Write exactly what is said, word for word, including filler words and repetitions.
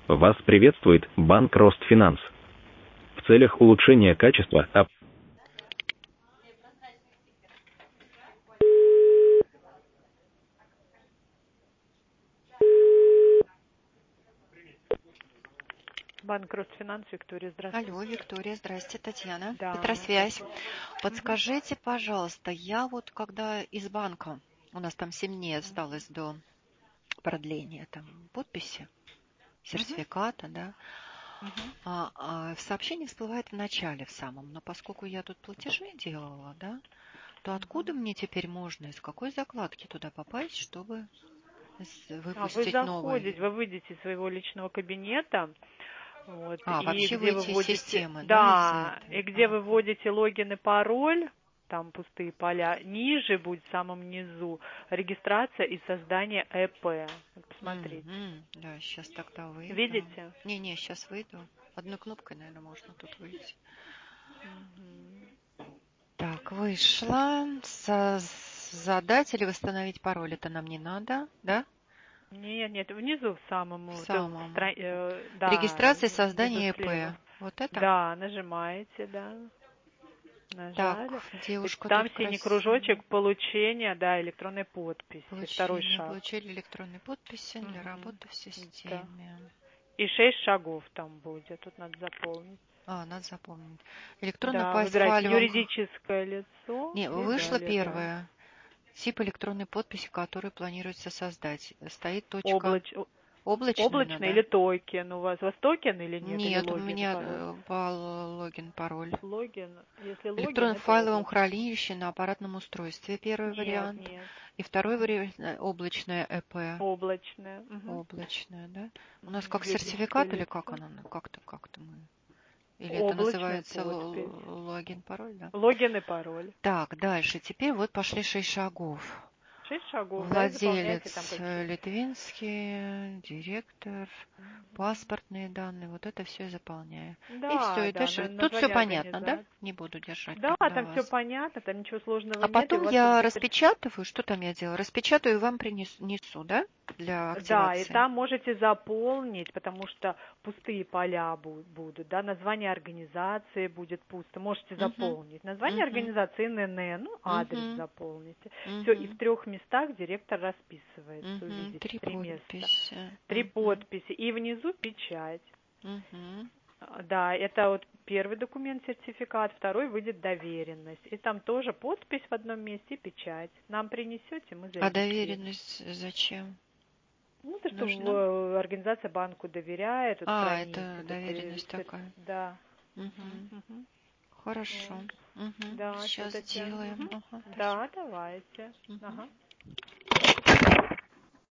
Вас приветствует Банк Ростфинанс. В целях улучшения качества об- Банк Ростфинанс, Виктория, здравствуйте. Алло, Виктория, здрасте, Татьяна. Да, Петросвязь. здравствуйте. Подскажите, пожалуйста, я вот когда из банка, у нас там семь дней осталось до продления там подписи, сертификата, да, Мгм. а, а в сообщении всплывает в начале в самом, но поскольку я тут платежи делала, да, то откуда мне теперь можно, из какой закладки туда попасть, чтобы с- А вы выпустить новый? заходите, вы выйдете из своего личного кабинета, вот, А, и вообще где вы выйти из вводите, системы, да, из да, и этой? где вы Ага. вводите логин и пароль, там пустые поля, ниже будет в самом низу регистрация и создание ЭП. Вот посмотрите. Мгм. Да, сейчас тогда выйду. Видите? Не-не, сейчас выйду. Одной кнопкой, наверное, можно тут выйти. Мгм. Так, вышла. Со- Задать или восстановить пароль, это нам не надо, да? Нет, нет, внизу в самом, В вот, э, в самом. стра- э, да, Регистрация и внизу создание слева. ИП. Вот это? Да, нажимаете, да. Так, Нажали. И девушка там тут синий красивая. кружочек получения, да, электронной подписи. Второй Получение. шаг. Получили электронной подписи для Мгм. работы в Да. системе. И шесть шагов там будет. Тут надо заполнить. А, надо запомнить. Электронная Да, пасть в выбираете файловом... юридическое лицо Не, и вышло далее, да. первое. Тип электронной подписи, который планируется создать. Стоит точка Облач... облачная, Облачный или надо? токен у вас? У вас токен или нет? Или Нет, у логин и меня пароль? э, по логин, пароль. Логин. Если В логин, электронном это файловом облачный. хранилище на аппаратном устройстве. Первый Нет, вариант. нет. И второй вариант э, облачное ЭП. Облачное. Мгм. Облачное, да? У нас как Юридическое сертификат или как лицо. оно? Как-то, как-то мы. Или это Облачная называется подпись. л- логин, пароль, да? Логин и пароль. Так, дальше. Теперь вот пошли шесть шагов. Шесть шагов, да, и заполняете там Владелец э, какие. Литвинский, директор, Мгм. паспортные данные, вот это все заполняю. И Да, все, и да, дальше. на- Тут все название понятно, да? организации. Не буду держать Да, тогда там все вас. понятно, там ничего сложного А нет, и у потом вас там я где то. распечатываю, что там я делаю? Распечатаю и вам принесу, да? Для Да, и активации. там можете заполнить, потому что пустые поля бу- будут, да, название организации будет пусто, можете Угу, заполнить. Название угу, организации эн эн эн, ну, адрес угу, заполните. Все, и в угу, трех местах директор расписывается, угу. увидите, Три три места. подписи. Три Угу, подписи, и внизу печать. угу. А, Да, это вот первый документ, сертификат, второй выйдет доверенность. И там тоже подпись в одном месте и печать. Нам принесете, мы А зарегистрируем. доверенность зачем Ну, то, что в, нужна? э, организация банку доверяет, вот А, хранить это этот э, доверенность сер- такая. да. Мгм, Угу. мгм. Хорошо. Вот. Угу. Да, все, Сейчас Татьяна. сделаем. Мгм. Ага, спасибо. Да, давайте. Мгм. Ага.